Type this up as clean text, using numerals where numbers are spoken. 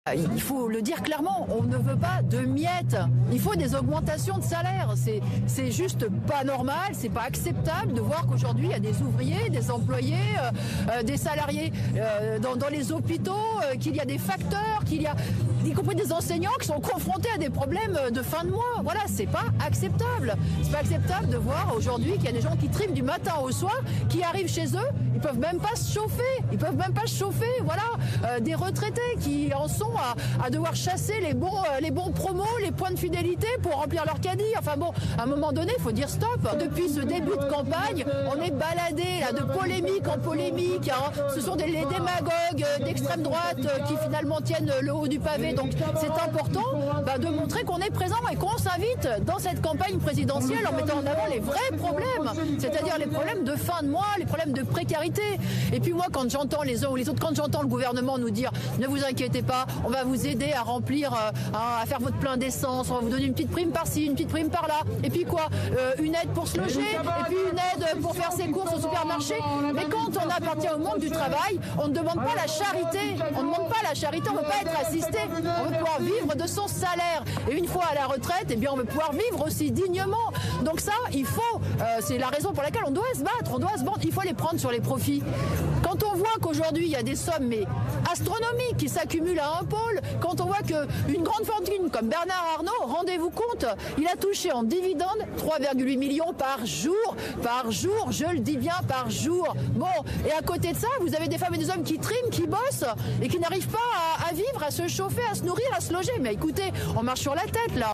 Il faut le dire clairement, on ne veut pas de miettes. Il faut des augmentations de salaire. C'est juste pas normal, c'est pas acceptable de voir qu'aujourd'hui il y a des ouvriers, des employés, des salariés dans les hôpitaux, qu'il y a des facteurs, qu'il y a y compris des enseignants qui sont confrontés à des problèmes de fin de mois. Voilà, c'est pas acceptable. C'est pas acceptable de voir aujourd'hui qu'il y a des gens qui triment du matin au soir, qui arrivent chez eux, ils peuvent même pas se chauffer. Ils peuvent même pas se chauffer. Voilà, des retraités qui en sont à devoir chasser les bons promos, les points de fidélité pour remplir leur caddie. Enfin bon, à un moment donné, il faut dire stop. Depuis ce début de campagne, on est baladé là, de polémique en polémique. Hein. Ce sont les démagogues d'extrême droite qui finalement tiennent le haut du pavé. Donc c'est important de montrer qu'on est présent et qu'on s'invite dans cette campagne présidentielle en mettant en avant les vrais problèmes, c'est-à-dire les problèmes de fin de mois, les problèmes de précarité. Et puis moi, quand j'entends les uns ou les autres, quand j'entends le gouvernement nous dire ne vous inquiétez pas, on va vous aider à remplir, à faire votre plein d'essence, on va vous donner une petite prime par-ci, une petite prime par-là, et puis quoi, une aide pour se loger, et puis une aide pour faire ses courses au supermarché. Mais quand on appartient au monde du travail, on ne demande pas la charité, on ne demande pas la charité, on ne veut pas être assisté, on veut pouvoir vivre de son salaire. Et une fois à la retraite, eh bien on veut pouvoir vivre aussi dignement. Donc ça, il faut, c'est la raison pour laquelle on doit se battre, il faut les prendre sur les profits. Quand on voit qu'aujourd'hui il y a des sommes mais astronomiques qui s'accumulent à un pôle, quand on voit qu'une grande fortune comme Bernard Arnault, rendez-vous compte, il a touché en dividende 3,8 millions par jour, je le dis bien par jour. Bon, et à côté de ça, vous avez des femmes et des hommes qui triment, qui bossent et qui n'arrivent pas à vivre, à se chauffer, à se nourrir, à se loger. Mais écoutez, on marche sur la tête là.